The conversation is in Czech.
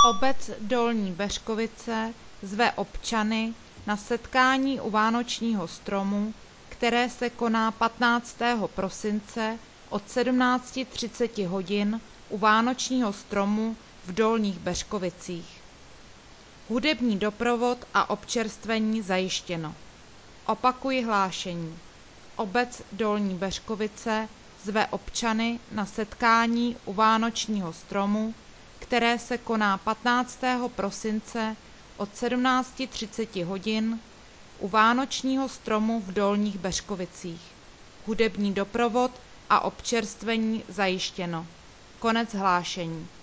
Obec Dolní Beřkovice zve občany na setkání u vánočního stromu, které se koná 15. prosince od 17:30 hodin u vánočního stromu v Dolních Beřkovicích. Hudební doprovod a občerstvení zajištěno. Opakuji hlášení. Obec Dolní Beřkovice zve občany na setkání u vánočního stromu, které se koná 15. prosince od 17:30 hodin u vánočního stromu v Dolních Beřkovicích. Hudební doprovod a občerstvení zajištěno. Konec hlášení.